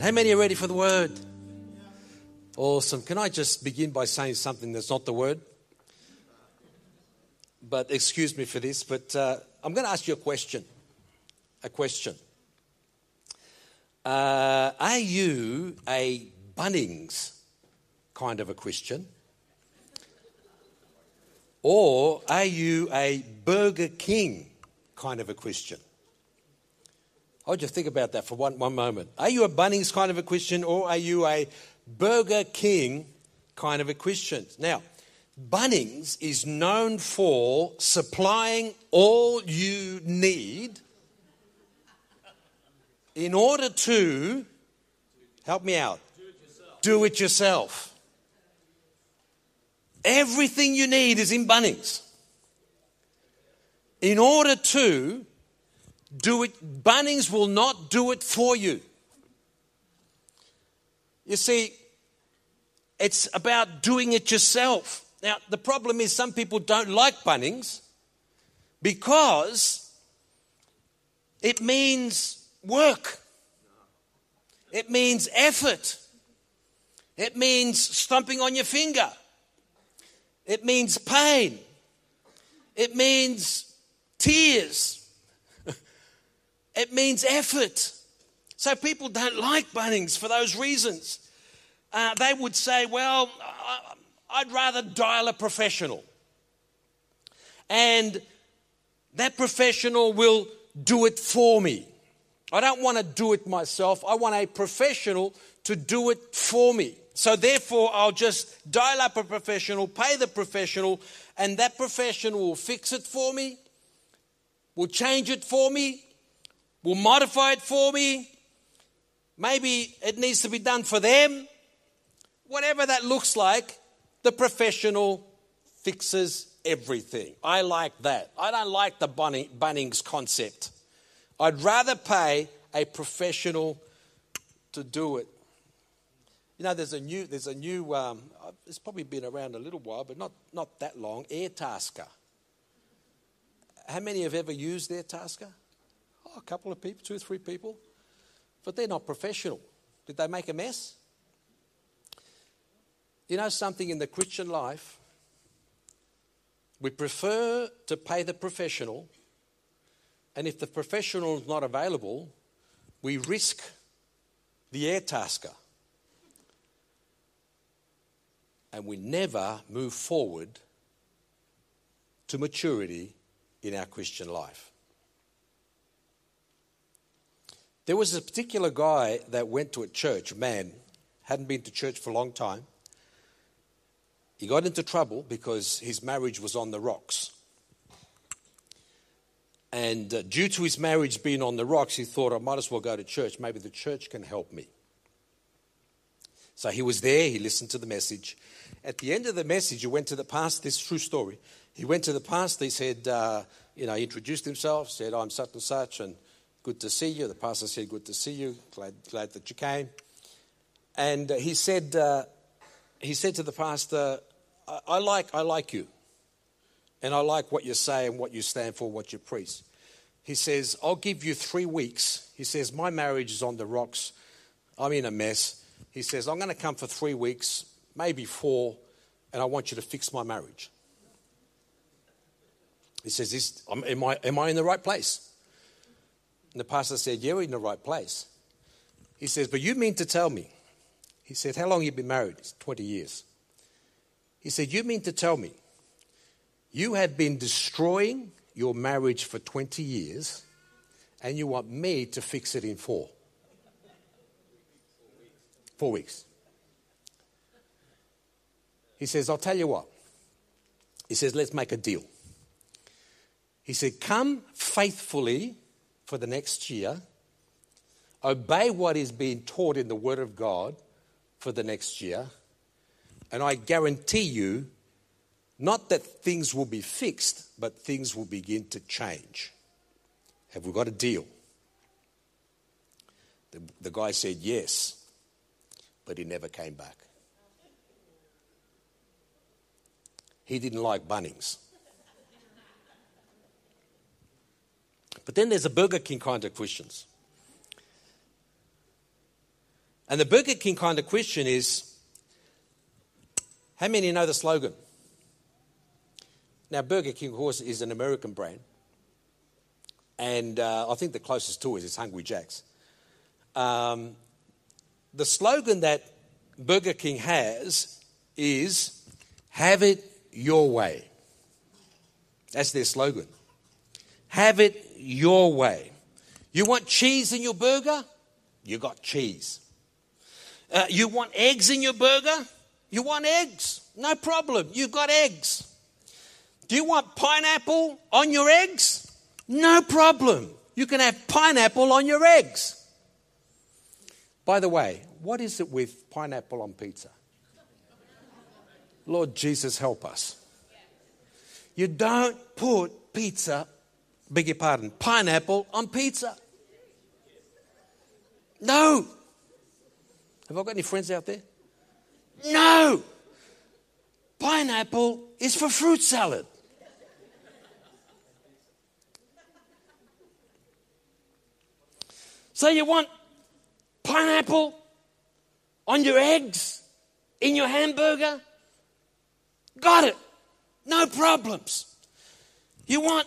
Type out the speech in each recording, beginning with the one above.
How many are ready for the word? Awesome. Can I just begin by saying something that's not the word? But excuse me for this, but I'm going to ask you a question. Are you a Bunnings kind of a Christian? Or are you a Burger King kind of a Christian? I want you to think about that for one moment. Are you a Bunnings kind of a Christian, or are you a Burger King kind of a Christian? Now, Bunnings is known for supplying all you need in order to, help me out, do it yourself. Everything you need is in Bunnings. In order to do it, Bunnings will not do it for you. You see, it's about doing it yourself. Now, the problem is some people don't like Bunnings because it means work. It means effort. It means stomping on your finger. It means pain. It means tears. It means effort. So people don't like Bunnings for those reasons. They would say, well, I'd rather dial a professional. And that professional will do it for me. I don't want to do it myself. I want a professional to do it for me. So therefore, I'll just dial up a professional, pay the professional, and that professional will fix it for me, will change it for me, will modify it for me. Maybe it needs to be done for them. Whatever that looks like, the professional fixes everything. I like that. I don't like the Bunnings concept. I'd rather pay a professional to do it. You know, there's a new. It's probably been around a little while, but not that long. Airtasker. How many have ever used Airtasker? Oh, a couple of people, 2 or 3 people. But they're not professional. Did they make a mess? You know something, in the Christian life, we prefer to pay the professional, and if the professional is not available, we risk the Airtasker. And we never move forward to maturity in our Christian life. There was a particular guy that went to a church, man, hadn't been to church for a long time. He got into trouble because his marriage was on the rocks. And due to his marriage being on the rocks, he thought, I might as well go to church. Maybe the church can help me. So he was there, he listened to the message. At the end of the message, he went to the pastor, this is a true story. He went to the pastor, he said, he introduced himself, said, I'm such and such, and good to see you. The pastor said, good to see you, glad that you came. And he said to the pastor, I like you. And I like what you say and what you stand for, what you preach. He says, I'll give you 3 weeks. He says, my marriage is on the rocks. I'm in a mess. He says, I'm going to come for 3 weeks, maybe 4, and I want you to fix my marriage. He says, am I in the right place? And the pastor said, yeah, we're in the right place. He says, but you mean to tell me? He said, how long have you been married? It's 20 years. He said, you mean to tell me you have been destroying your marriage for 20 years and you want me to fix it in 4? 4 weeks. He says, I'll tell you what. He says, let's make a deal. He said, come faithfully for the next year, obey what is being taught in the Word of God for the next year, and I guarantee you, not that things will be fixed, but things will begin to change. Have we got a deal? The guy said yes, but he never came back. He didn't like Bunnings. But then there's a Burger King kind of Christians. And the Burger King kind of question is, how many know the slogan? Now, Burger King, of course, is an American brand. And I think the closest to it is Hungry Jack's. The slogan that Burger King has is, have it your way. That's their slogan. Have it your way. You want cheese in your burger? You got cheese. You want eggs in your burger? You want eggs. No problem. You've got eggs. Do you want pineapple on your eggs? No problem. You can have pineapple on your eggs. By the way, what is it with pineapple on pizza? Lord Jesus, help us. You don't put pineapple on pizza. No. Have I got any friends out there? No. Pineapple is for fruit salad. So you want pineapple on your eggs, in your hamburger? Got it. No problems. You want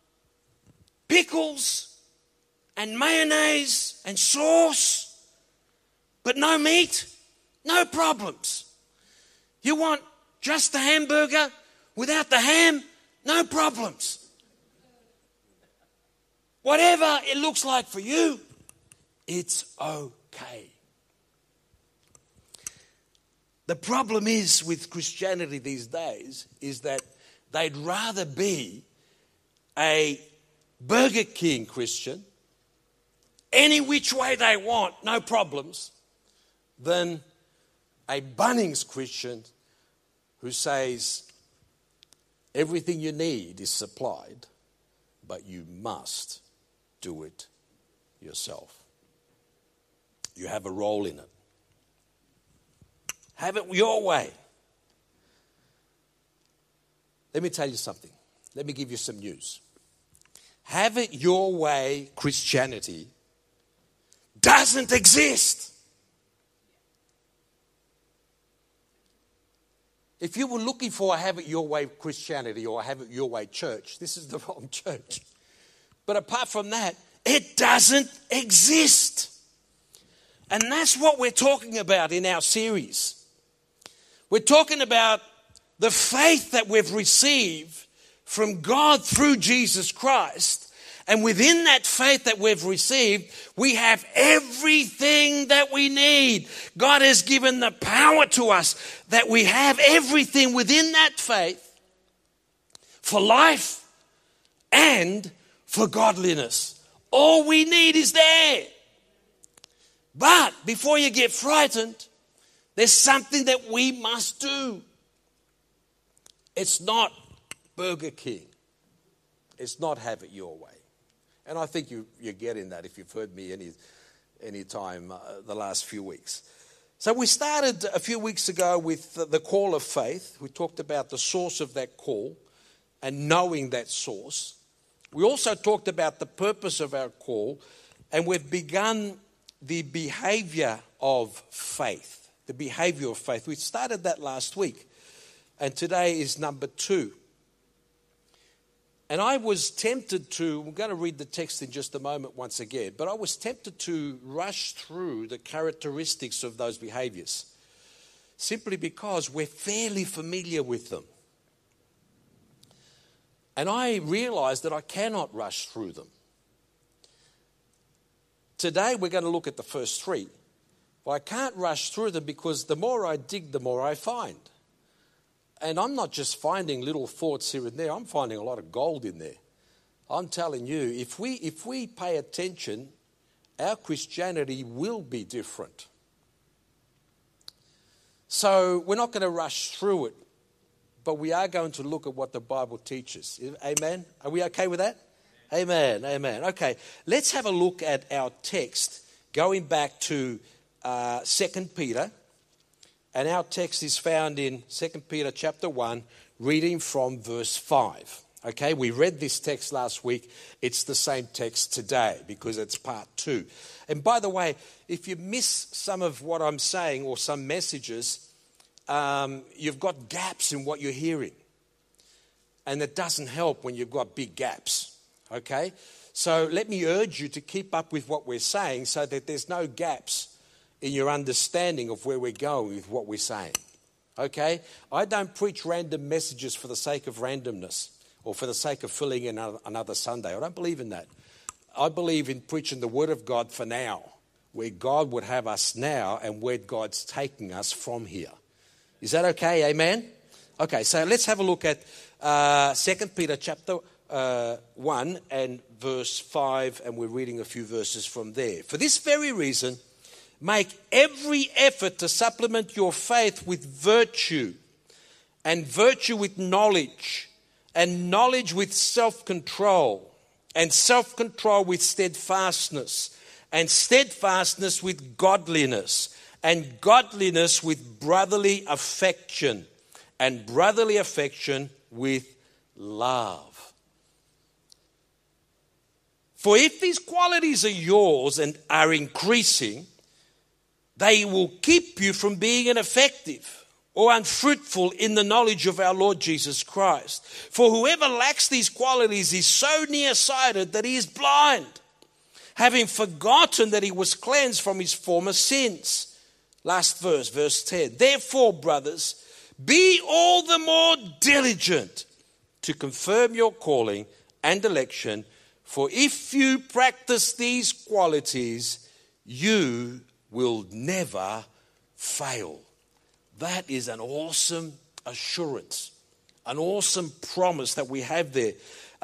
pickles and mayonnaise and sauce, but no meat? No problems. You want just the hamburger without the ham? No problems. Whatever it looks like for you, it's okay. The problem is with Christianity these days is that they'd rather be a Burger King Christian, any which way they want, no problems, than a Bunnings Christian who says everything you need is supplied, but you must do it yourself. You have a role in it. Have it your way. Let me tell you something. Let me give you some news. Have it your way Christianity doesn't exist. If you were looking for a have it your way Christianity or a have it your way church, this is the wrong church. But apart from that, it doesn't exist. And that's what we're talking about in our series. We're talking about the faith that we've received from God through Jesus Christ. And within that faith that we've received, we have everything that we need. God has given the power to us that we have everything within that faith for life and for godliness. All we need is there. But before you get frightened, there's something that we must do. It's not Burger King. It's not have it your way. And I think you're getting that if you've heard me any time the last few weeks. So we started a few weeks ago with the call of faith. We talked about the source of that call and knowing that source. We also talked about the purpose of our call, and we've begun the behavior of faith. The behavior of faith. We started that last week, and today is number 2. And I was tempted to, we're going to read the text in just a moment once again, but I was tempted to rush through the characteristics of those behaviors, simply because we're fairly familiar with them. And I realized that I cannot rush through them. Today we're going to look at the first 3. But I can't rush through them because the more I dig, the more I find. And I'm not just finding little thoughts here and there. I'm finding a lot of gold in there. I'm telling you, if we pay attention, our Christianity will be different. So we're not going to rush through it, but we are going to look at what the Bible teaches. Amen? Are we okay with that? Amen. Amen. Okay, let's have a look at our text going back to 2 Peter. And our text is found in 2 Peter chapter 1, reading from verse 5. Okay, we read this text last week. It's the same text today because it's part 2. And by the way, if you miss some of what I'm saying or some messages, you've got gaps in what you're hearing. And it doesn't help when you've got big gaps. Okay, so let me urge you to keep up with what we're saying so that there's no gaps in your understanding of where we're going with what we're saying. Okay, I don't preach random messages for the sake of randomness, or for the sake of filling in another Sunday. I don't believe in that. I believe in preaching the Word of God for now, where God would have us now and where God's taking us from here. Is that okay? Amen? Okay, so let's have a look at 2 Peter chapter 1 and verse 5, and we're reading a few verses from there. For this very reason, make every effort to supplement your faith with virtue, and virtue with knowledge, and knowledge with self-control, and self-control with steadfastness, and steadfastness with godliness, and godliness with brotherly affection, and brotherly affection with love. For if these qualities are yours and are increasing, they will keep you from being ineffective or unfruitful in the knowledge of our Lord Jesus Christ. For whoever lacks these qualities is so nearsighted that he is blind, having forgotten that he was cleansed from his former sins. Last verse, verse 10. Therefore, brothers, be all the more diligent to confirm your calling and election, for if you practice these qualities, you will never fail. That is an awesome assurance, an awesome promise that we have there.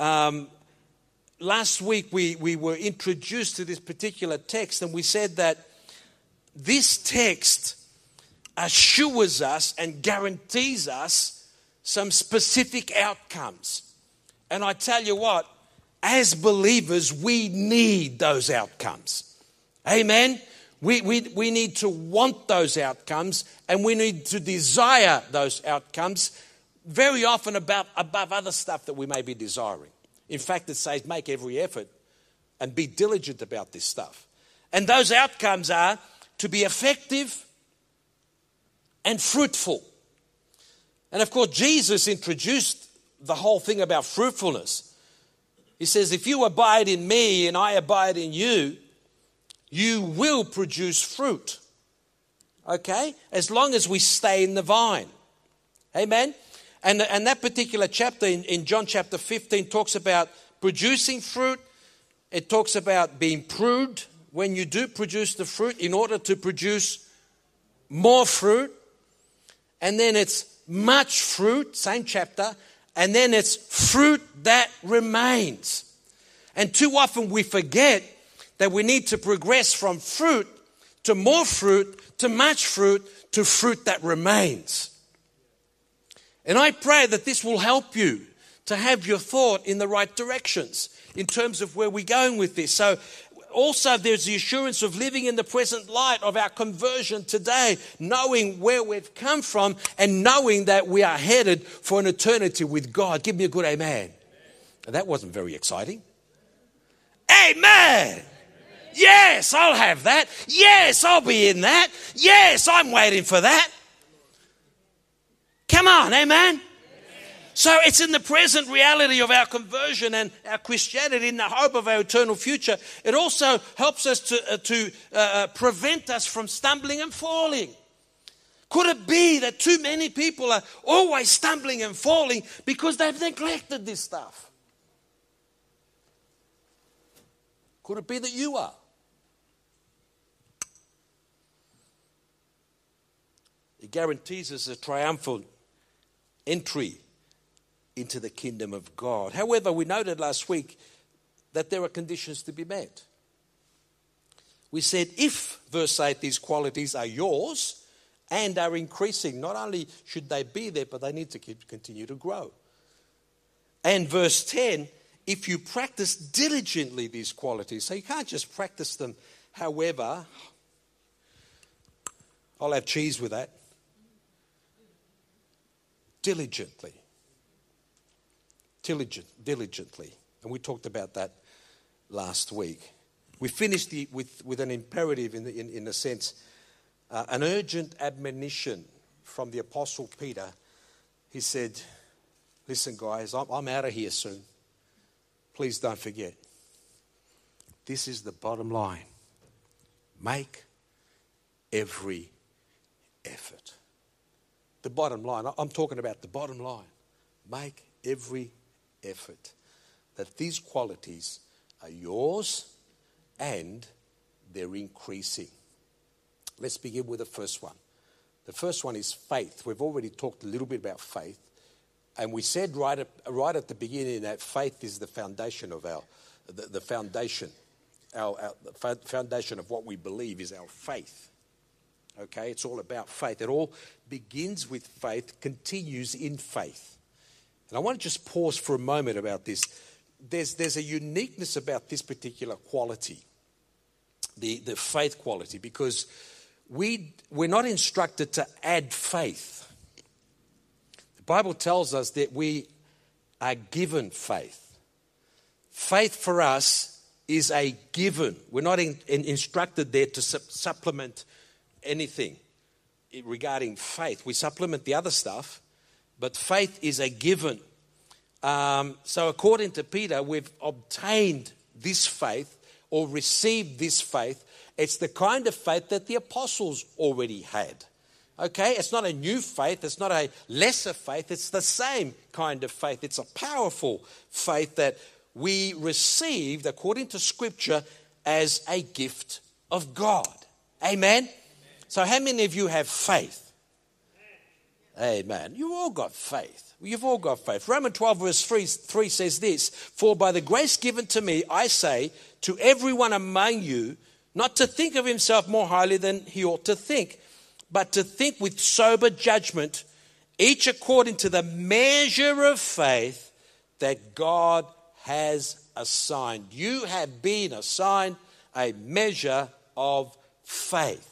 Last week we were introduced to this particular text, and we said that this text assures us and guarantees us some specific outcomes. And I tell you what, as believers, we need those outcomes. Amen? We need to want those outcomes, and we need to desire those outcomes very often above other stuff that we may be desiring. In fact, it says make every effort and be diligent about this stuff. And those outcomes are to be effective and fruitful. And of course, Jesus introduced the whole thing about fruitfulness. He says, if you abide in me and I abide in you, you will produce fruit. Okay? As long as we stay in the vine. Amen? And that particular chapter in John chapter 15 talks about producing fruit. It talks about being pruned when you do produce the fruit in order to produce more fruit. And then it's much fruit, same chapter. And then it's fruit that remains. And too often we forget that we need to progress from fruit to more fruit to much fruit to fruit that remains. And I pray that this will help you to have your thought in the right directions in terms of where we're going with this. So also there's the assurance of living in the present light of our conversion today, knowing where we've come from and knowing that we are headed for an eternity with God. Give me a good amen. That wasn't very exciting. Amen. Yes, I'll have that. Yes, I'll be in that. Yes, I'm waiting for that. Come on, amen? So it's in the present reality of our conversion and our Christianity, in the hope of our eternal future. It also helps us to prevent us from stumbling and falling. Could it be that too many people are always stumbling and falling because they've neglected this stuff? Could it be that you are? It guarantees us a triumphal entry into the kingdom of God. However, we noted last week that there are conditions to be met. We said if, verse 8, these qualities are yours and are increasing, not only should they be there, but they need to continue to grow. And verse 10, if you practice diligently these qualities, so you can't just practice them however. I'll have cheese with that. Diligently. diligently. And we talked about that last week. We finished with an imperative in a sense, an urgent admonition from the Apostle Peter. He said, listen guys, I'm out of here soon. Please don't forget. This is the bottom line. Make every effort. The bottom line, I'm talking about the bottom line. Make every effort that these qualities are yours and they're increasing. Let's begin with the first one. The first one is faith. We've already talked a little bit about faith. And we said right at the beginning that faith is the foundation of the foundation. The foundation of what we believe is our faith. Okay, it's all about faith. It all begins with faith, continues in faith. And I want to just pause for a moment about this. There's a uniqueness about this particular quality, the faith quality, because we're not instructed to add faith. The Bible tells us that we are given faith. Faith for us is a given. We're not instructed there to supplement anything regarding faith. We supplement the other stuff, but faith is a given. So according to Peter, we've obtained this faith or received this faith. It's the kind of faith that the apostles already had. Okay, it's not a new faith. It's not a lesser faith. It's the same kind of faith. It's a powerful faith that we received according to Scripture as a gift of God. Amen? So how many of you have faith? Amen. You've all got faith. You've all got faith. Romans 12 verse 3 says this, for by the grace given to me, I say to everyone among you, not to think of himself more highly than he ought to think, but to think with sober judgment, each according to the measure of faith that God has assigned. You have been assigned a measure of faith.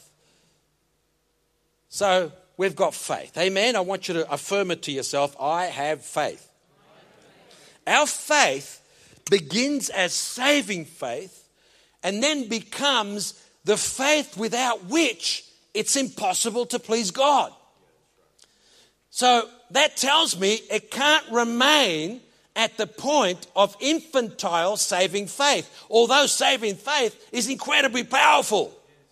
So we've got faith. Amen. I want you to affirm it to yourself. I have faith. Our faith begins as saving faith and then becomes the faith without which it's impossible to please God. So that tells me it can't remain at the point of infantile saving faith, although saving faith is incredibly powerful.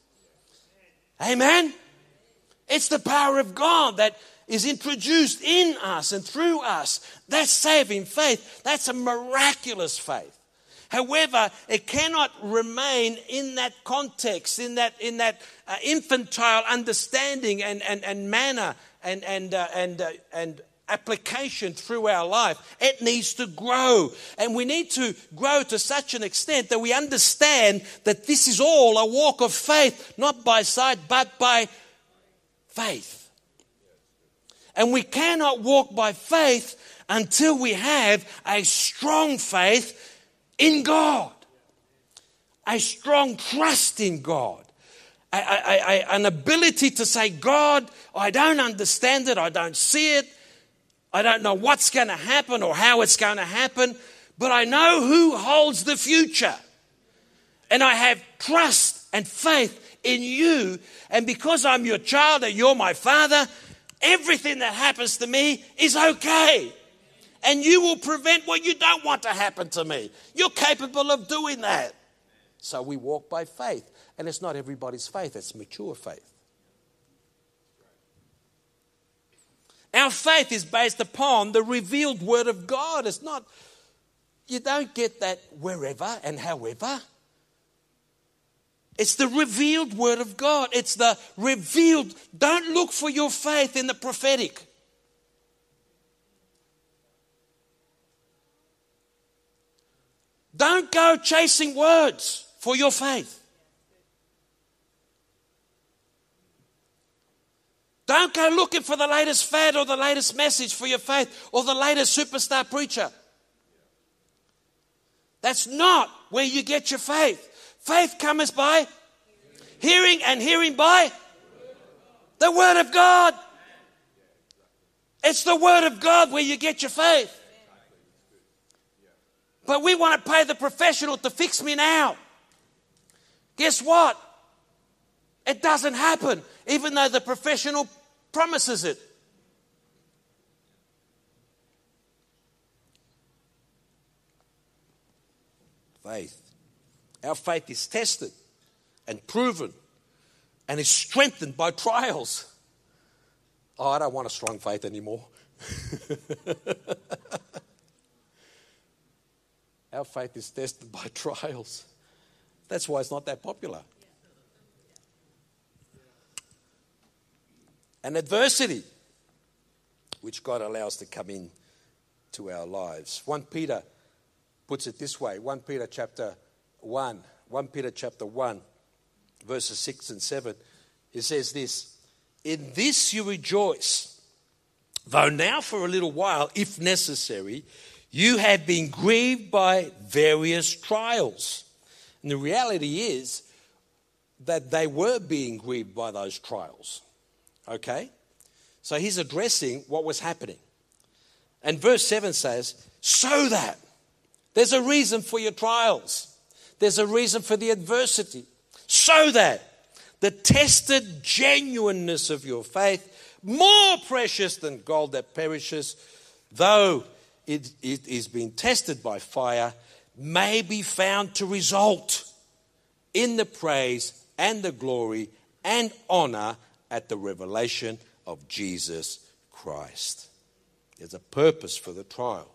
Amen. It's the power of God that is introduced in us and through us. That's saving faith. That's a miraculous faith. However, it cannot remain in that context, in that infantile understanding and manner and application through our life. It needs to grow. And we need to grow to such an extent that we understand that this is all a walk of faith, not by sight, but by faith. And we cannot walk by faith until we have a strong faith in God, a strong trust in God, an ability to say, God, I don't understand it, I don't see it, I don't know what's going to happen or how it's going to happen, but I know who holds the future. And I have trust and faith in you, and because I'm your child and you're my father, everything that happens to me is okay. And you will prevent what you don't want to happen to me. You're capable of doing that. So we walk by faith. And it's not everybody's faith, it's mature faith. Our faith is based upon the revealed word of God. It's not, you don't get that wherever and however. It's the revealed word of God. It's the revealed. Don't look for your faith in the prophetic. Don't go chasing words for your faith. Don't go looking for the latest fad or the latest message for your faith or the latest superstar preacher. That's not where you get your faith. Faith comes by hearing and hearing by the Word of God. It's the Word of God where you get your faith. But we want to pay the professional to fix me now. Guess what? It doesn't happen, even though the professional promises it. Faith. Our faith is tested and proven and is strengthened by trials. Oh, I don't want a strong faith anymore. Our faith is tested by trials. That's why it's not that popular. And adversity, which God allows to come in to our lives. 1 Peter puts it this way. 1 Peter chapter 1, verses 6 and 7. It says this: in this you rejoice, though now for a little while, if necessary, you have been grieved by various trials. And the reality is that they were being grieved by those trials. Okay? So he's addressing what was happening. And verse 7 says, so that there's a reason for your trials. There's a reason for the adversity. So that the tested genuineness of your faith, more precious than gold that perishes, though it is being tested by fire, may be found to result in the praise and the glory and honor at the revelation of Jesus Christ. There's a purpose for the trial.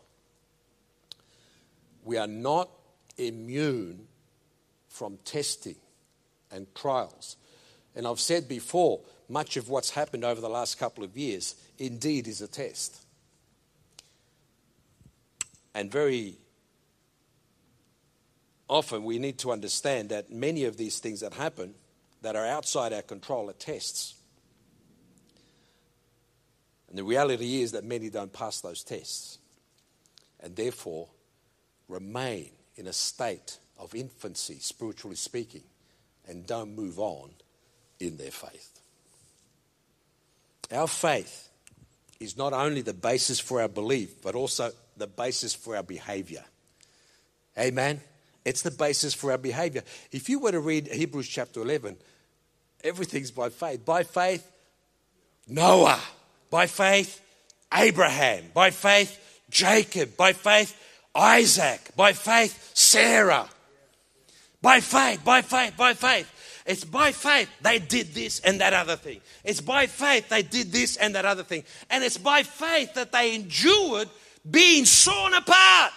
We are not immune from testing and trials. And I've said before, much of what's happened over the last couple of years indeed is a test. And very often we need to understand that many of these things that happen that are outside our control are tests. And the reality is that many don't pass those tests and therefore remain in a state of infancy, spiritually speaking, and don't move on in their faith. Our faith is not only the basis for our belief, but also the basis for our behavior. Amen? It's the basis for our behavior. If you were to read Hebrews chapter 11, everything's by faith. By faith, Noah. By faith, Abraham. By faith, Jacob. By faith, Isaac. By faith, Sarah. By faith, by faith, by faith. It's by faith they did this and that other thing. It's by faith they did this and that other thing. And it's by faith that they endured being sawn apart.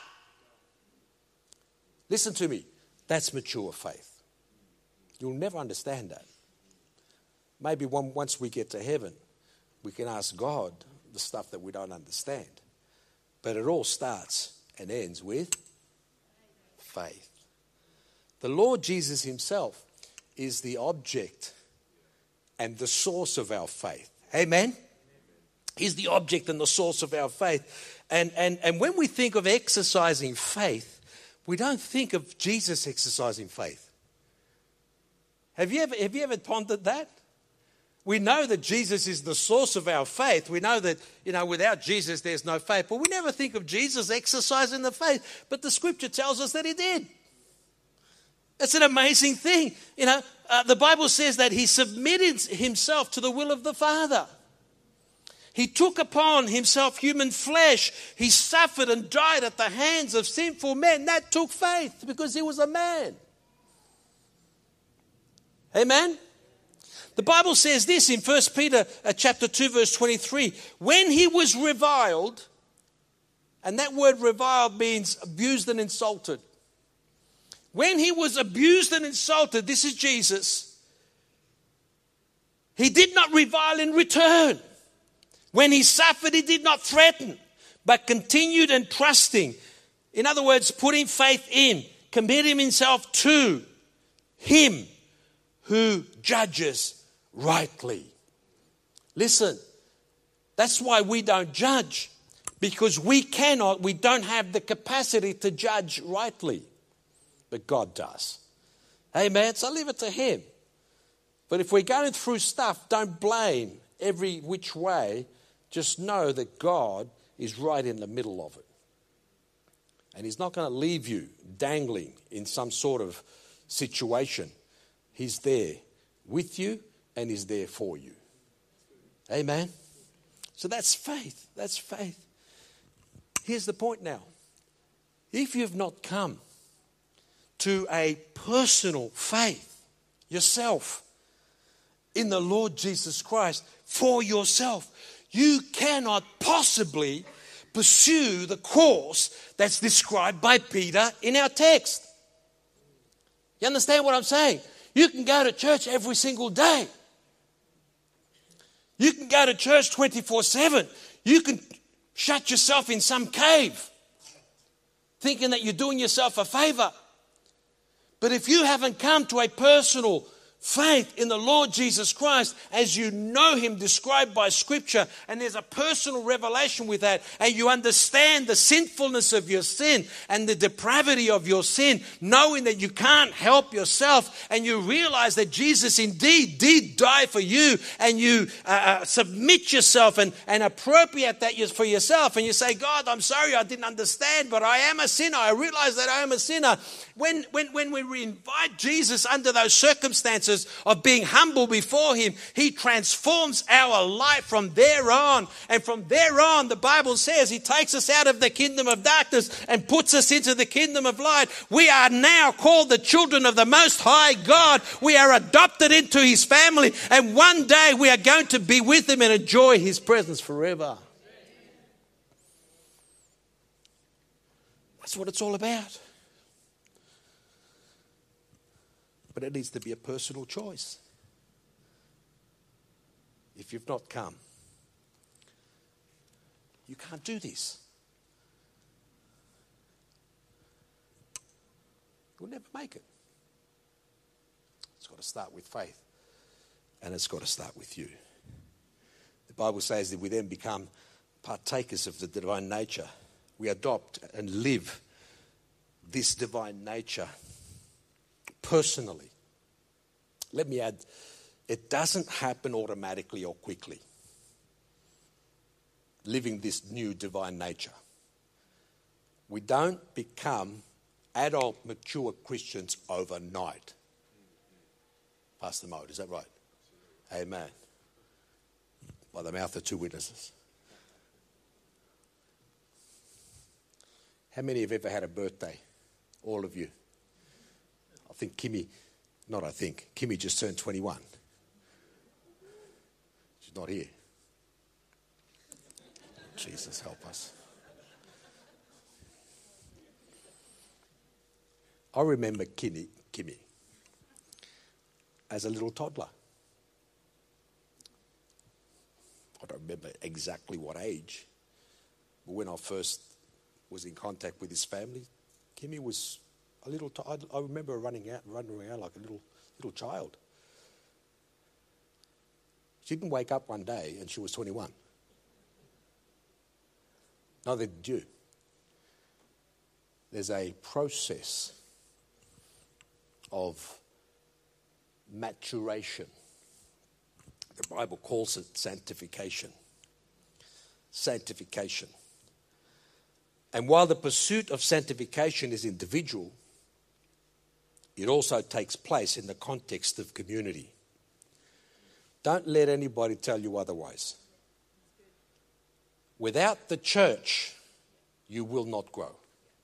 Listen to me. That's mature faith. You'll never understand that. Maybe once we get to heaven, we can ask God the stuff that we don't understand. But it all starts and ends with faith. The Lord Jesus himself is the object and the source of our faith. Amen? He's the object and the source of our faith. And when we think of exercising faith, we don't think of Jesus exercising faith. Have you ever pondered that? We know that Jesus is the source of our faith. We know that, without Jesus there's no faith. But we never think of Jesus exercising the faith. But the scripture tells us that he did. It's an amazing thing. The Bible says that he submitted himself to the will of the Father. He took upon himself human flesh. He suffered and died at the hands of sinful men. That took faith because he was a man. Amen? The Bible says this in 1 Peter chapter 2 verse 23. When he was reviled, and that word reviled means abused and insulted. When he was abused and insulted, this is Jesus, he did not revile in return. When he suffered, he did not threaten, but continued entrusting. In other words, putting faith in, committing himself to him who judges rightly. Listen, that's why we don't judge, because we don't have the capacity to judge rightly. But God does. Amen. So leave it to him. But if we're going through stuff, don't blame every which way. Just know that God is right in the middle of it. And he's not going to leave you dangling in some sort of situation. He's there with you and he's there for you. Amen. So that's faith. That's faith. Here's the point now. If you've not come to a personal faith yourself in the Lord Jesus Christ for yourself, you cannot possibly pursue the course that's described by Peter in our text. You understand what I'm saying? You can go to church every single day. You can go to church 24/7. You can shut yourself in some cave thinking that you're doing yourself a favor. But if you haven't come to a personal faith in the Lord Jesus Christ as you know him described by Scripture, and there's a personal revelation with that, and you understand the sinfulness of your sin and the depravity of your sin, knowing that you can't help yourself, and you realize that Jesus indeed did die for you, and you submit yourself and appropriate that for yourself, and you say, God, I'm sorry, I didn't understand, but I am a sinner. I realize that I am a sinner. When we invite Jesus under those circumstances of being humble before him, he transforms our life from there on. And from there on, the Bible says he takes us out of the kingdom of darkness and puts us into the kingdom of light. We are now called the children of the Most High God. We are adopted into his family. And one day we are going to be with him and enjoy his presence forever. That's what it's all about. But it needs to be a personal choice. If you've not come, you can't do this. You'll never make it. It's got to start with faith. And it's got to start with you. The Bible says that we then become partakers of the divine nature. We adopt and live this divine nature personally. Let me add, it doesn't happen automatically or quickly. Living this new divine nature. We don't become adult, mature Christians overnight. Pastor Mode, is that right? Amen. By the mouth of two witnesses. How many have ever had a birthday? All of you. I think Kimmy just turned 21. She's not here. Jesus, help us. I remember Kimmy as a little toddler. I don't remember exactly what age, but when I first was in contact with his family, Kimmy was a little. I remember running around like a little child. She didn't wake up one day and she was 21. Neither did you. There's a process of maturation. The Bible calls it sanctification. Sanctification. And while the pursuit of sanctification is individual, it also takes place in the context of community. Don't let anybody tell you otherwise. Without the church, you will not grow.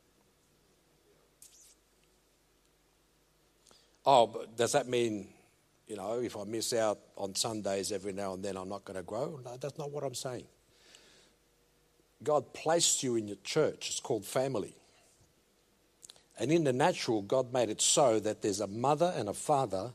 Oh, but does that mean, if I miss out on Sundays every now and then, I'm not going to grow? No, that's not what I'm saying. God placed you in your church. It's called family. And in the natural, God made it so that there's a mother and a father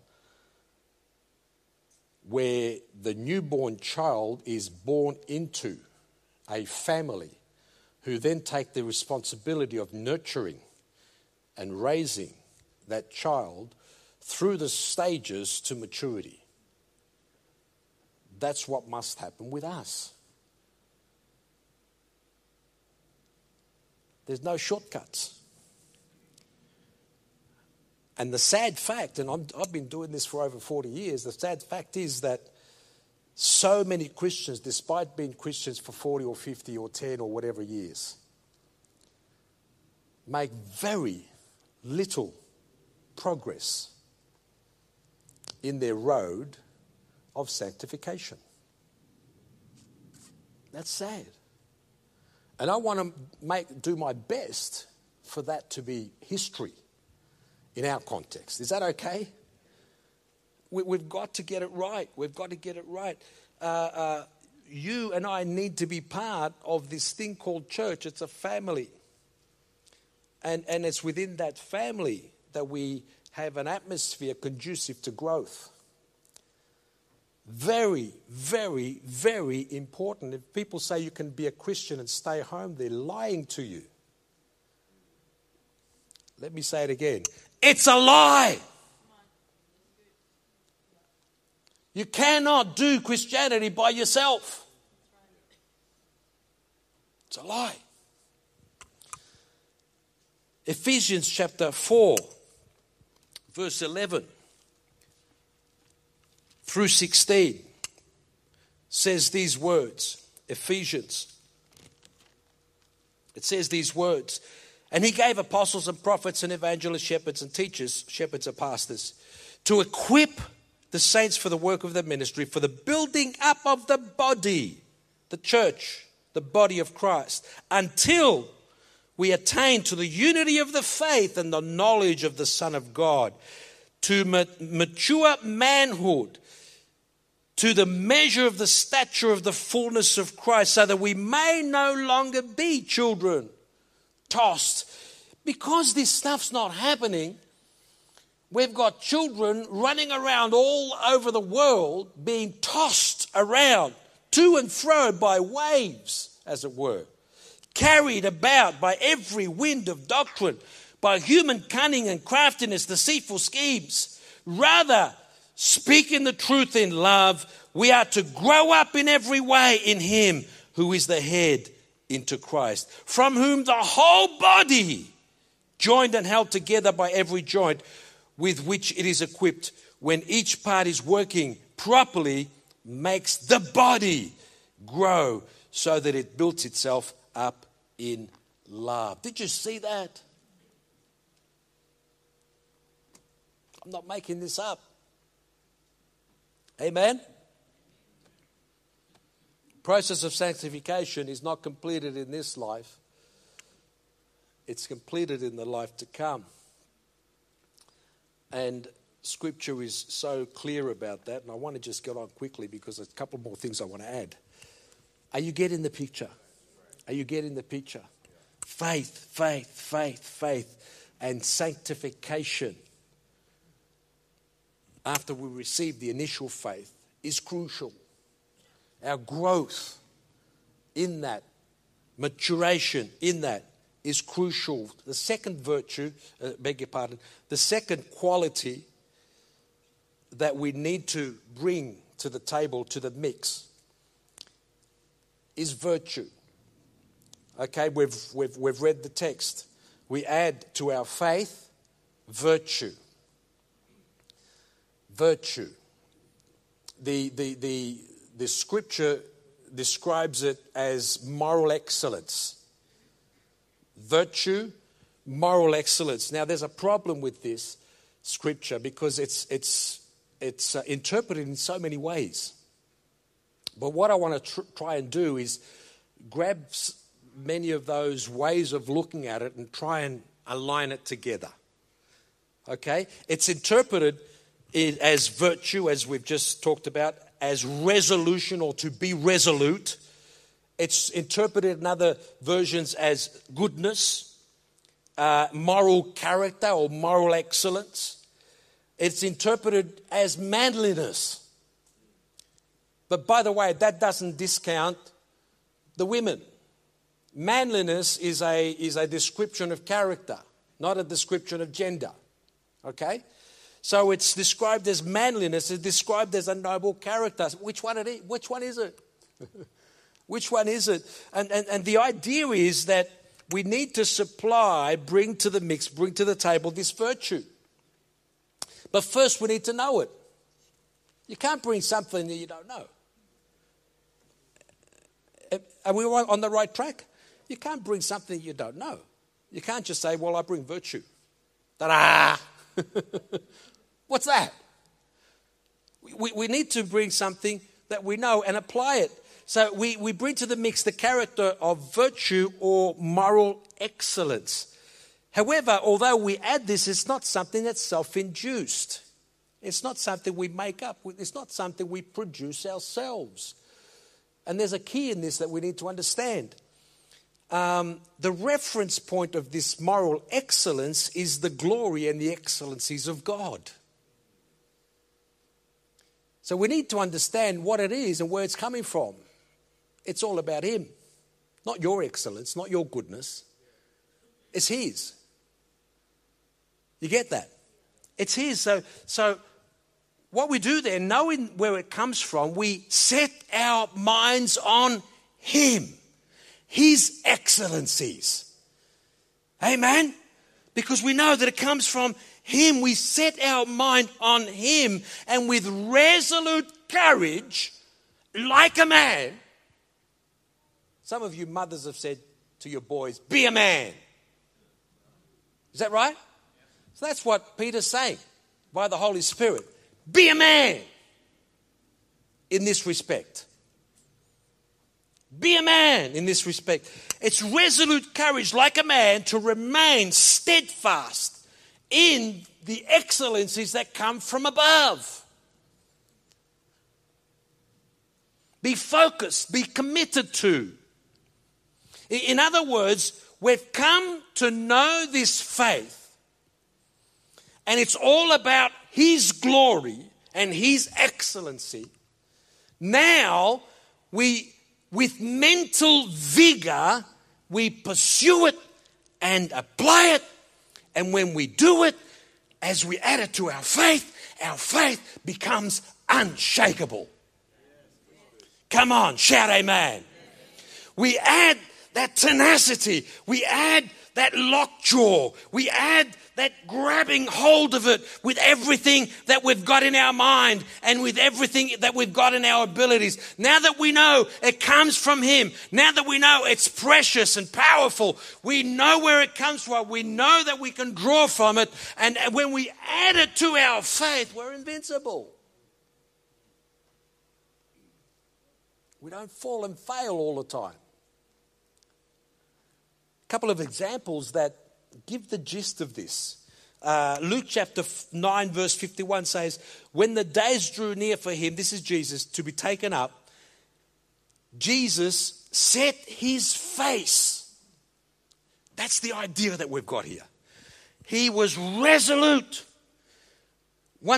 where the newborn child is born into a family who then take the responsibility of nurturing and raising that child through the stages to maturity. That's what must happen with us. There's no shortcuts. And the sad fact, and I've been doing this for over 40 years, the sad fact is that so many Christians, despite being Christians for 40 or 50 or 10 or whatever years, make very little progress in their road of sanctification. That's sad. And I want to do my best for that to be history in our context. Is that okay? We've got to get it right. We've got to get it right. You and I need to be part of this thing called church. It's a family. And it's within that family that we have an atmosphere conducive to growth. Very, very, very important. If people say you can be a Christian and stay home, they're lying to you. Let me say it again. It's a lie. You cannot do Christianity by yourself. It's a lie. Ephesians chapter 4, verse 11 through 16 says these words. Ephesians. It says these words. And he gave apostles and prophets and evangelists, shepherds and teachers, shepherds and pastors, to equip the saints for the work of the ministry, for the building up of the body, the church, the body of Christ, until we attain to the unity of the faith and the knowledge of the Son of God, to mature manhood, to the measure of the stature of the fullness of Christ, so that we may no longer be children, tossed. Because this stuff's not happening, we've got children running around all over the world being tossed around to and fro by waves, as it were, carried about by every wind of doctrine, by human cunning and craftiness, deceitful schemes. Rather, speaking the truth in love, we are to grow up in every way in him who is the head, into Christ, from whom the whole body, joined and held together by every joint with which it is equipped, when each part is working properly, makes the body grow so that it builds itself up in love. Did you see that? I'm not making this up. Amen? Process of sanctification is not completed in this life. It's completed in the life to come. And Scripture is so clear about that. And I want to just get on quickly because there's a couple more things I want to add. Are you getting the picture? Are you getting the picture? Faith, faith, faith, faith, and sanctification after we receive the initial faith is crucial. Our growth in that, maturation in that is crucial. The second virtue, the second quality that we need to bring to the table, to the mix, is virtue. Okay, we've read the text. We add to our faith virtue. Virtue. The Scripture describes it as moral excellence. Virtue, moral excellence. Now, there's a problem with this Scripture because it's interpreted in so many ways. But what I want to try and do is grab many of those ways of looking at it and try and align it together. Okay? It's interpreted as virtue, as we've just talked about, as resolution or to be resolute. It's interpreted in other versions as goodness, moral character or moral excellence. It's interpreted as manliness. But by the way, that doesn't discount the women. Manliness is a description of character, not a description of gender. Okay? So it's described as manliness, it's described as a noble character. Which one is it? Which one is it? Which one is it? And the idea is that we need to bring to the mix, bring to the table this virtue. But first we need to know it. You can't bring something that you don't know. Are we on the right track? You can't bring something you don't know. You can't just say, well, I bring virtue. Ta-da! What's that? We need to bring something that we know and apply it. So we bring to the mix the character of virtue or moral excellence. However, although we add this, it's not something that's self-induced. It's not something we make up. It's not something we produce ourselves. And there's a key in this that we need to understand. The reference point of this moral excellence is the glory and the excellencies of God. So we need to understand what it is and where it's coming from. It's all about Him. Not your excellence, not your goodness. It's His. You get that? It's His. So what we do there, knowing where it comes from, we set our minds on Him. His excellencies. Amen? Because we know that it comes from Him. We set our mind on Him, and with resolute courage, like a man. Some of you mothers have said to your boys, be a man. Is that right? So that's what Peter's saying by the Holy Spirit. Be a man in this respect. Be a man in this respect. It's resolute courage, like a man, to remain steadfast in the excellencies that come from above. Be focused, be committed to. In other words, we've come to know this faith, and it's all about His glory and His excellency. Now, with mental vigor, we pursue it and apply it. And when we do it, as we add it to our faith becomes unshakable. Come on, shout amen. We add that tenacity. We add that lockjaw. We add that grabbing hold of it with everything that we've got in our mind and with everything that we've got in our abilities. Now that we know it comes from Him, now that we know it's precious and powerful, we know where it comes from. We know that we can draw from it. And when we add it to our faith, we're invincible. We don't fall and fail all the time. A couple of examples that give the gist of this. Luke chapter 9 verse 51 says, when the days drew near for Him, this is Jesus, to be taken up, Jesus set His face. That's the idea that we've got here. He was resolute. One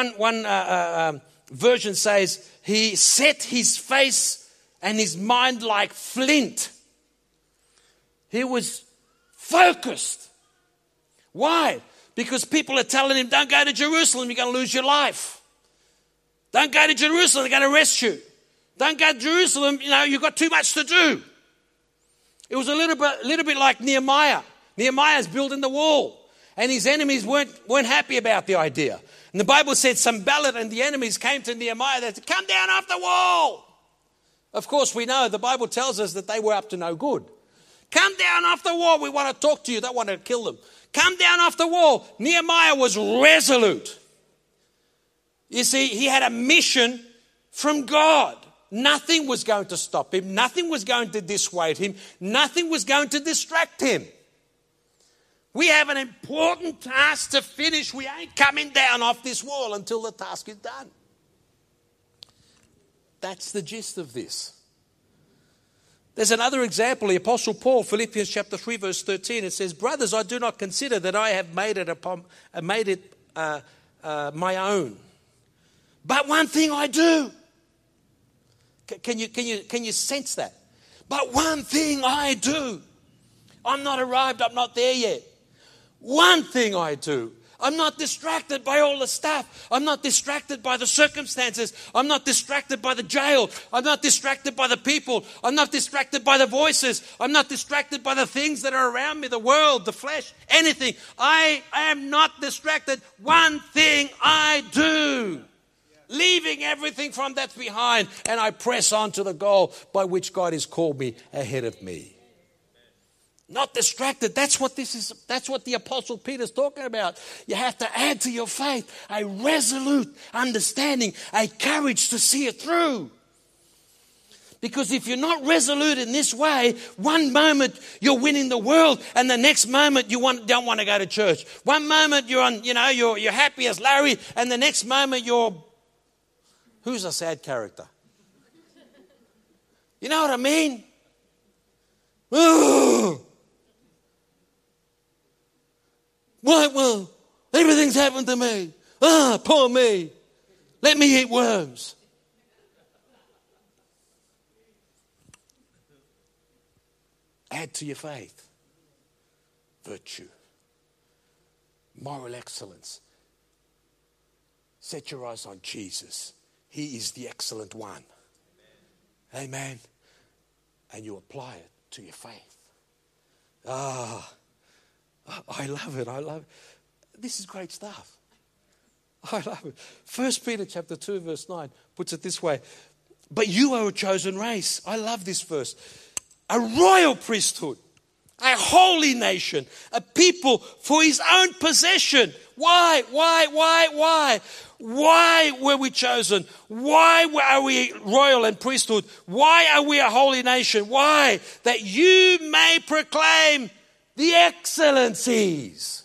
version says, He set His face and His mind like flint. He was focused. Why? Because people are telling him, don't go to Jerusalem, you're going to lose your life. Don't go to Jerusalem, they're going to arrest you. Don't go to Jerusalem, you've got too much to do. It was a little bit like Nehemiah. Nehemiah's building the wall, and his enemies weren't happy about the idea. And the Bible said Sanballat and the enemies came to Nehemiah. They said, come down off the wall. Of course, we know the Bible tells us that they were up to no good. Come down off the wall. We want to talk to you. Don't want to kill them. Come down off the wall. Nehemiah was resolute. You see, he had a mission from God. Nothing was going to stop him. Nothing was going to dissuade him. Nothing was going to distract him. We have an important task to finish. We ain't coming down off this wall until the task is done. That's the gist of this. There's another example, the Apostle Paul, Philippians chapter 3, verse 13. It says, brothers, I do not consider that I have made it my own. But one thing I do. Can you sense that? But one thing I do. I'm not arrived, I'm not there yet. One thing I do. I'm not distracted by all the stuff. I'm not distracted by the circumstances. I'm not distracted by the jail. I'm not distracted by the people. I'm not distracted by the voices. I'm not distracted by the things that are around me, the world, the flesh, anything. I am not distracted. One thing I do. Leaving everything from that behind, and I press on to the goal by which God has called me ahead of me. Not distracted. That's what this is. That's what the Apostle Peter's talking about. You have to add to your faith a resolute understanding, a courage to see it through. Because if you're not resolute in this way, one moment you're winning the world, and the next moment you don't want to go to church. One moment you're happy as Larry, and the next moment who's a sad character? You know what I mean? Oh. Well, everything's happened to me. Poor me. Let me eat worms. Add to your faith virtue, moral excellence. Set your eyes on Jesus. He is the excellent one. Amen. And you apply it to your faith. I love it. This is great stuff. I love it. 1 Peter chapter 2 verse 9 puts it this way. But you are a chosen race. I love this verse. A royal priesthood, a holy nation, a people for his own possession. Why? Why were we chosen? Why are we royal and priesthood? Why are we a holy nation? Why? That you may proclaim the excellencies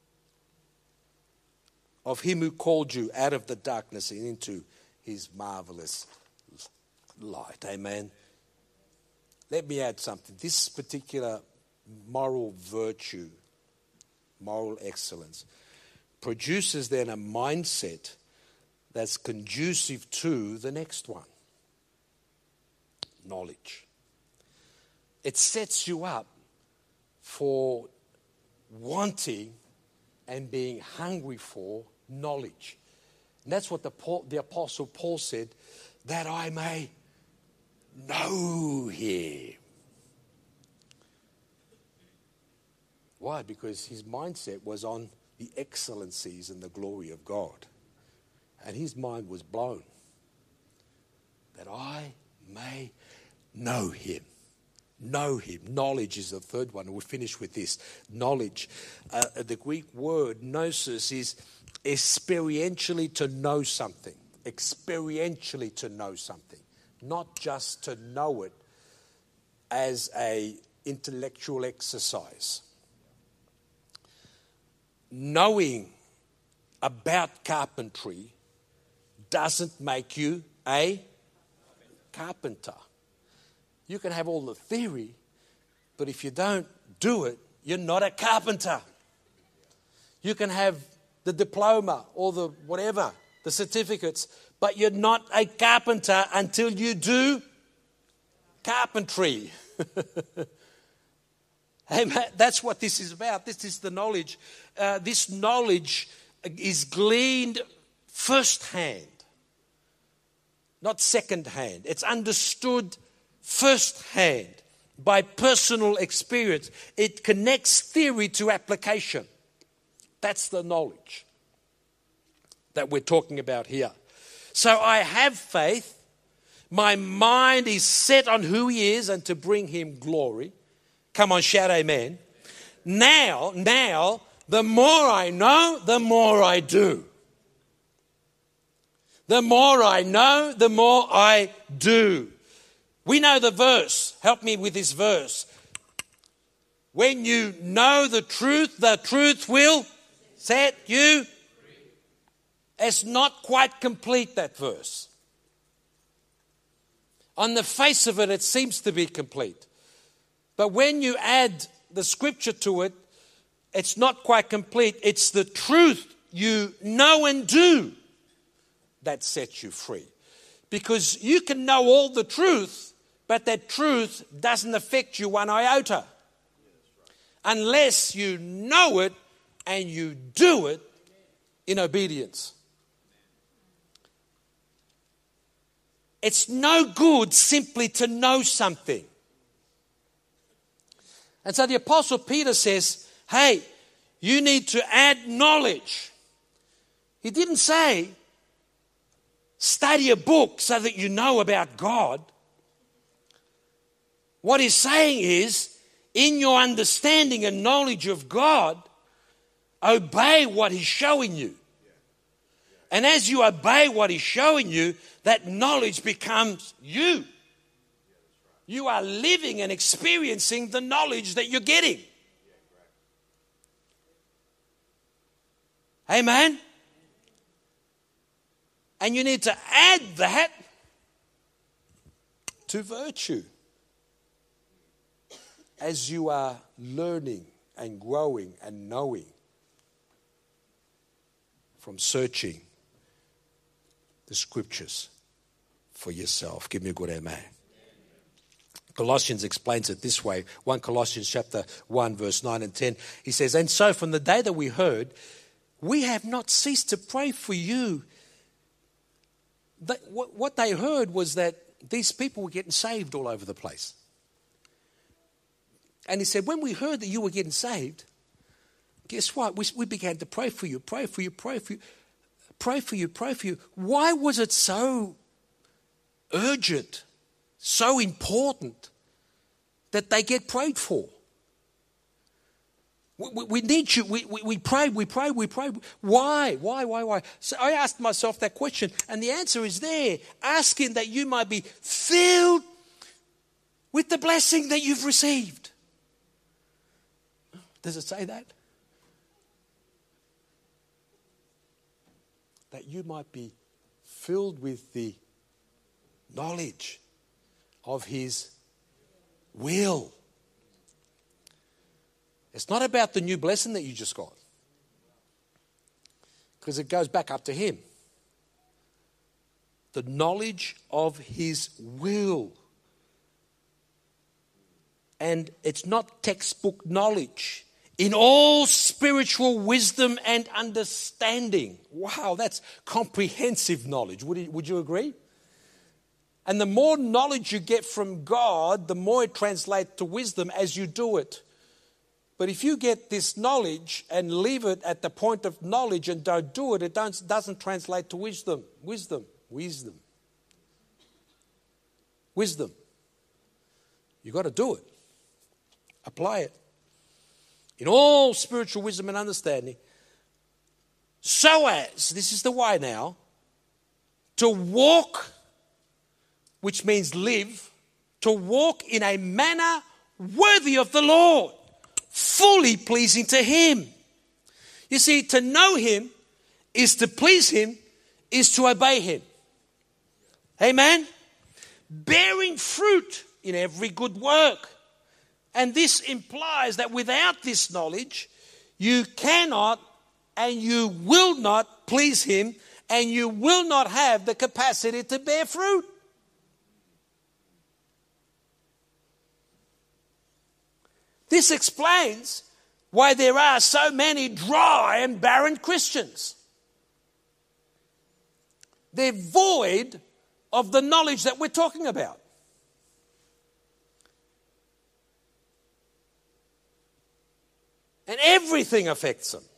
of him who called you out of the darkness and into his marvelous light. Amen. Let me add something. This particular moral virtue, moral excellence, produces then a mindset that's conducive to the next one. Knowledge. It sets you up for wanting and being hungry for knowledge. And that's what the Apostle Paul said, that I may know him. Why? Because his mindset was on the excellencies and the glory of God. And his mind was blown. That I may know him. Know him. Knowledge is the third one. And we'll finish with this. Knowledge. The Greek word gnosis is experientially to know something. Experientially to know something. Not just to know it as an intellectual exercise. Knowing about carpentry doesn't make you a carpenter. You can have all the theory, but if you don't do it, you're not a carpenter. You can have the diploma or the whatever, the certificates, but you're not a carpenter until you do carpentry. Amen. That's what this is about. This is the knowledge. This knowledge is gleaned firsthand, not secondhand. It's understood firsthand by personal experience. It connects theory to application. That's the knowledge that we're talking about here. So I have faith. My mind is set on who he is and to bring him glory. Come on, shout amen. Now, the more I know, the more I do. The more I know, the more I do. We know the verse. Help me with this verse. When you know the truth will set you free. It's not quite complete, that verse. On the face of it, it seems to be complete. But when you add the scripture to it, it's not quite complete. It's the truth you know and do that sets you free. Because you can know all the truth, but that truth doesn't affect you one iota. Unless you know it and you do it in obedience. It's no good simply to know something. And so the Apostle Peter says, hey, you need to add knowledge. He didn't say, study a book so that you know about God. What he's saying is, in your understanding and knowledge of God, obey what He's showing you. And as you obey what He's showing you, that knowledge becomes you. You are living and experiencing the knowledge that you're getting. Amen? And you need to add that to virtue as you are learning and growing and knowing from searching the scriptures for yourself. Give me a good amen. Colossians explains it this way. 1 Colossians chapter 1 verse 9 and 10. He says, and so from the day that we heard, we have not ceased to pray for you. What they heard was that these people were getting saved all over the place. And he said, when we heard that you were getting saved, guess what? We began to pray for you, pray for you, pray for you, pray for you, pray for you. Why was it so urgent, so important that they get prayed for? We need you. We pray. Why? So I asked myself that question, and the answer is there. Asking that you might be filled with the blessing that you've received. Does it say that? That you might be filled with the knowledge of His will. It's not about the new blessing that you just got, because it goes back up to Him. The knowledge of His will. And it's not textbook knowledge. In all spiritual wisdom and understanding. Wow, that's comprehensive knowledge. Would you agree? And the more knowledge you get from God, the more it translates to wisdom as you do it. But if you get this knowledge and leave it at the point of knowledge and don't do it, it doesn't translate to wisdom. Wisdom. You've got to do it. Apply it. In all spiritual wisdom and understanding, so as, this is the why now, to walk, which means live, to walk in a manner worthy of the Lord, fully pleasing to Him. You see, to know Him is to please Him, is to obey Him. Amen? Bearing fruit in every good work. And this implies that without this knowledge, you cannot and you will not please Him, and you will not have the capacity to bear fruit. This explains why there are so many dry and barren Christians. They're void of the knowledge that we're talking about. And everything affects them.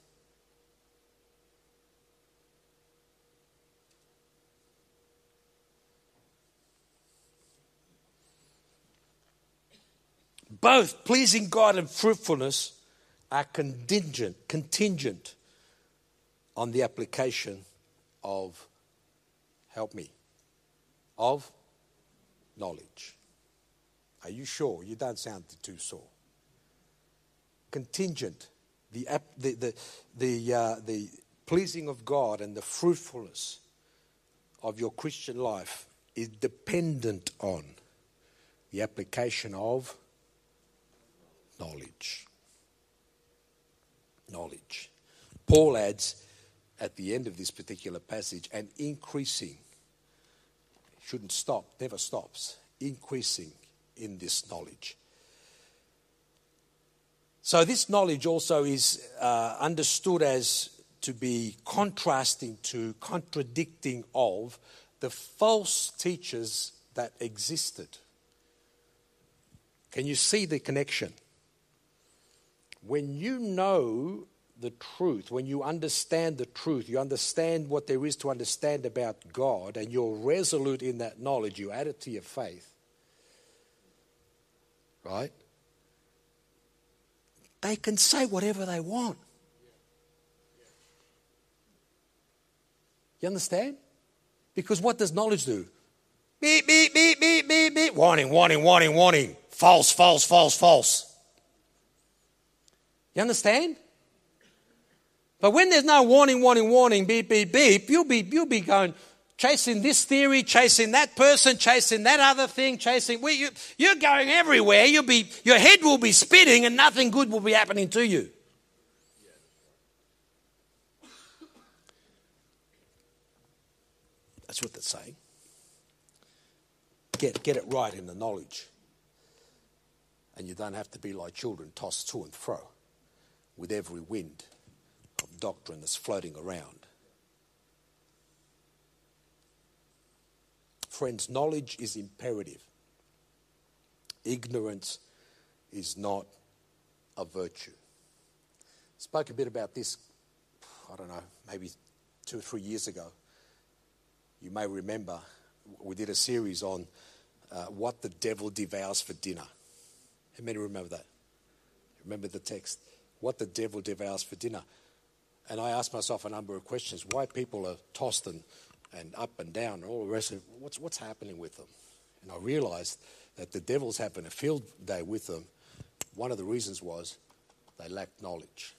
Both pleasing God and fruitfulness are contingent on the application of, help me, of knowledge. Are you sure? You don't sound too sure. Contingent, the pleasing of God and the fruitfulness of your Christian life is dependent on the application of knowledge. Knowledge. Paul adds at the end of this particular passage, and increasing, shouldn't stop, never stops, increasing in this knowledge. So this knowledge also is understood as to be contrasting to, contradicting of the false teachers that existed. Can you see the connection? When you know the truth, when you understand the truth, you understand what there is to understand about God, and you're resolute in that knowledge, you add it to your faith, right? they can say whatever they want. You understand? Because what does knowledge do? Beep, beep, beep, beep, beep, beep. Warning, warning, warning, warning. False, false, false, false. You understand? But when there's no warning, warning, warning, beep, beep, beep, you'll be going chasing this theory, chasing that person, chasing that other thing, you're going everywhere. Your head will be spinning and nothing good will be happening to you. That's what they're saying. Get it right in the knowledge. And you don't have to be like children tossed to and fro with every wind of doctrine that's floating around. Friends, knowledge is imperative. Ignorance is not a virtue. Spoke a bit about this, I don't know, maybe 2 or 3 years ago. You may remember we did a series on what the devil devours for dinner. How many remember that? Remember the text? What the devil devours for dinner. And I asked myself a number of questions. Why people are tossed and up and down and all the rest of it. What's happening with them? And I realized that the devil's having a field day with them. One of the reasons was they lacked knowledge.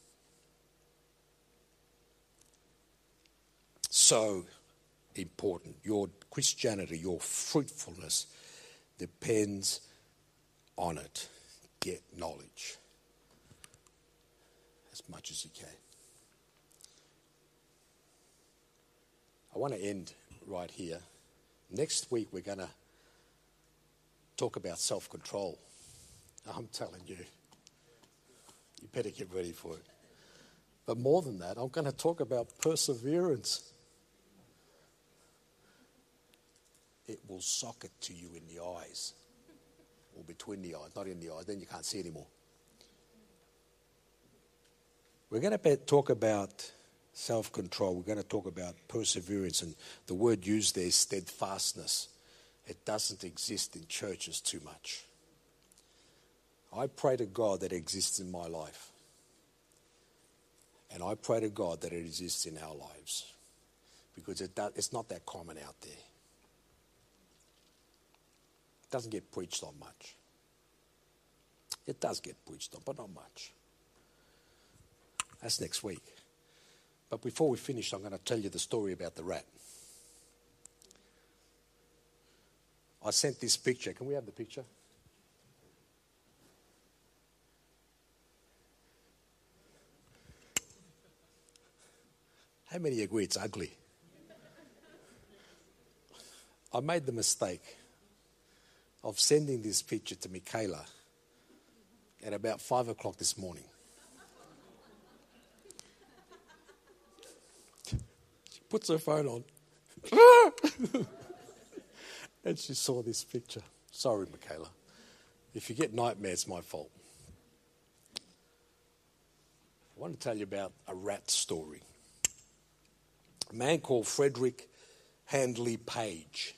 So important. Your Christianity, your fruitfulness depends on it. Get knowledge as much as you can. I want to end right here. Next week we're going to talk about self-control. I'm telling you, you better get ready for it. But more than that, I'm going to talk about perseverance. It will sock it to you in the eyes, or between the eyes, not in the eyes, then you can't see anymore. We're going to talk about self-control. We're going to talk about perseverance, and the word used there is steadfastness. It doesn't exist in churches too much. I pray to God that it exists in my life. And I pray to God that it exists in our lives. Because it's not that common out there. It doesn't get preached on much. It does get preached on, but not much. That's next week. But before we finish, I'm going to tell you the story about the rat. I sent this picture. Can we have the picture? How many agree it's ugly? I made the mistake of sending this picture to Michaela at about 5 o'clock this morning. She puts her phone on. And she saw this picture. Sorry, Michaela. If you get nightmares, it's my fault. I want to tell you about a rat story. A man called Frederick Handley Page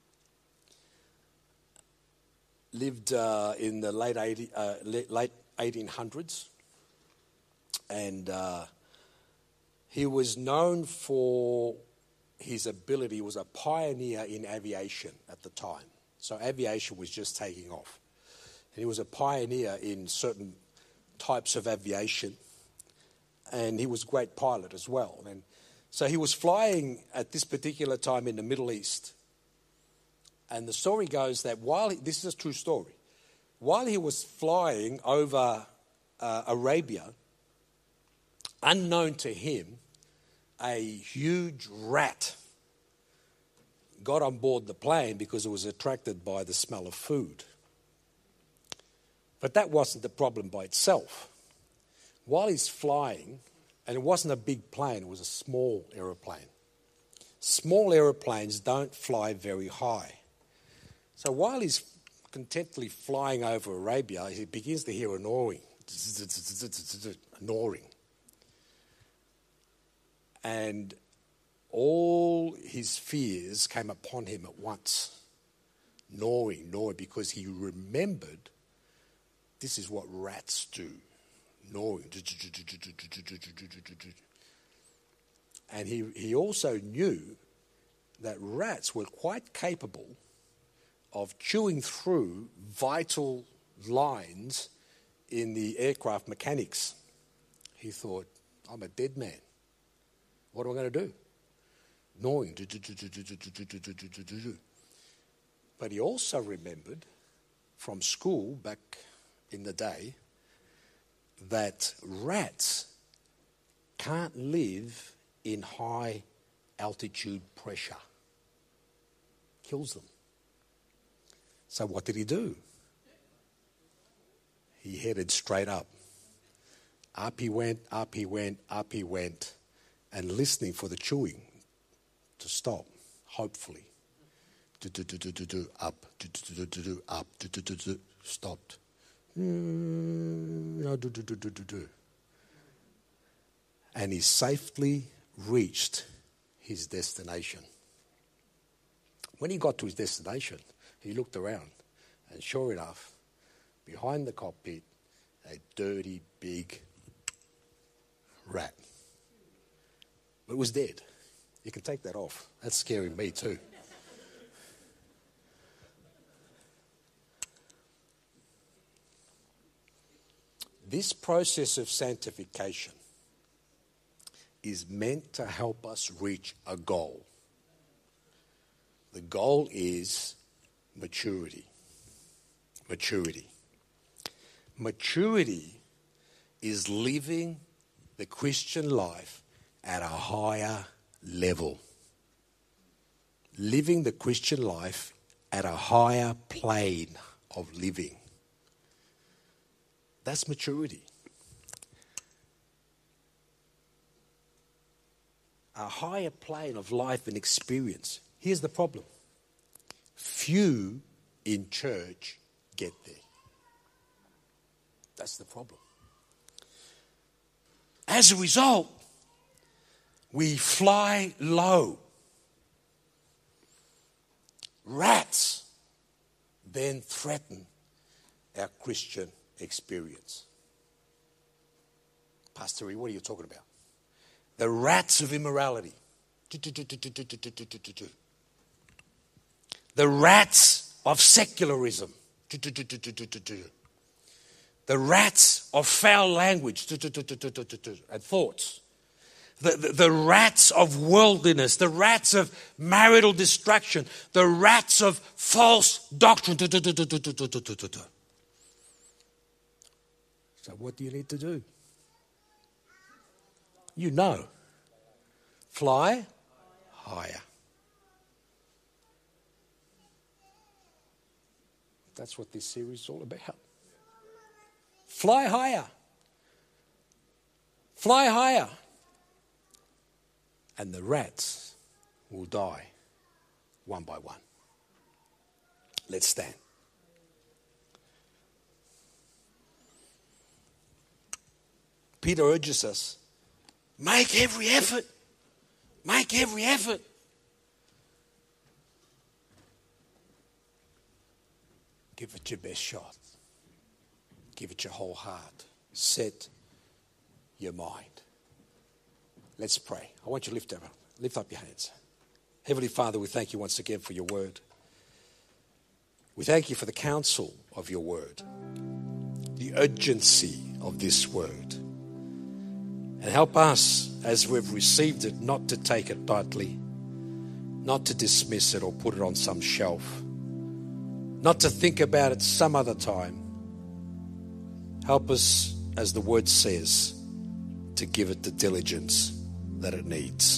lived in the late 1800s, and he was known for his ability. He was a pioneer in aviation at the time. So aviation was just taking off. And he was a pioneer in certain types of aviation, and he was a great pilot as well. And so he was flying at this particular time in the Middle East. And the story goes that this is a true story, while he was flying over Arabia, unknown to him, a huge rat got on board the plane because it was attracted by the smell of food. But that wasn't the problem by itself. While he's flying, and it wasn't a big plane, it was a small aeroplane. Small aeroplanes don't fly very high. So while he's contentedly flying over Arabia, he begins to hear a gnawing. And all his fears came upon him at once. Gnawing, because he remembered this is what rats do. gnawing. And he also knew that rats were quite capable of chewing through vital lines in the aircraft mechanics. He thought, I'm a dead man. What am I going to do? Gnawing. But he also remembered from school back in the day that rats can't live in high altitude pressure. Kills them. So what did he do? He headed straight up. Up he went, up he went, up he went, and listening for the chewing to stop, hopefully. Up, up, stopped. And he safely reached his destination. When he got to his destination, he looked around, and sure enough, behind the cockpit, a dirty, big rat. It was dead. You can take that off. That's scaring me too. This process of sanctification is meant to help us reach a goal. The goal is maturity. Maturity. Maturity is living the Christian life at a higher level. Living the Christian life at a higher plane of living. That's maturity. A higher plane of life and experience. Here's the problem. Few in church get there. That's the problem. As a result, we fly low. Rats then threaten our Christian experience. Pastor E, what are you talking about? The rats of immorality. The rats of secularism. The rats of foul language and thoughts. The rats of worldliness. The rats of marital distraction. The rats of false doctrine. So what do you need to do? You know. Fly higher. That's what this series is all about. Fly higher. Fly higher. And the rats will die one by one. Let's stand. Peter urges us, make every effort. Make every effort. Give it your best shot. Give it your whole heart. Set your mind. Let's pray. I want you to lift up your hands. Heavenly Father, we thank you once again for your word. We thank you for the counsel of your word, the urgency of this word. And help us, as we've received it, not to take it lightly, not to dismiss it or put it on some shelf, not to think about it some other time. Help us, as the word says, to give it the diligence that it needs.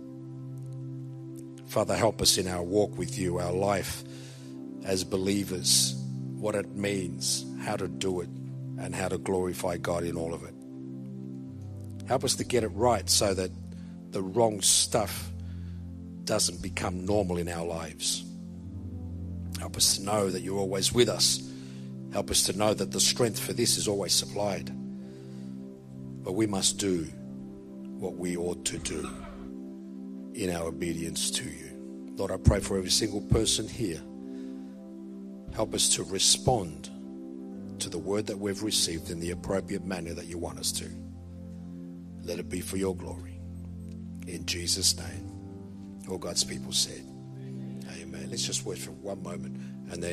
Father, help us in our walk with you, our life as believers, what it means, how to do it, and how to glorify God in all of it. Help us to get it right so that the wrong stuff doesn't become normal in our lives. Help us to know that you're always with us. Help us to know that the strength for this is always supplied. But we must do what we ought to do in our obedience to you. Lord, I pray for every single person here. Help us to respond to to the word that we've received in the appropriate manner that you want us to. Let it be for your glory. In Jesus' name. All God's people said, amen. Let's just wait for one moment.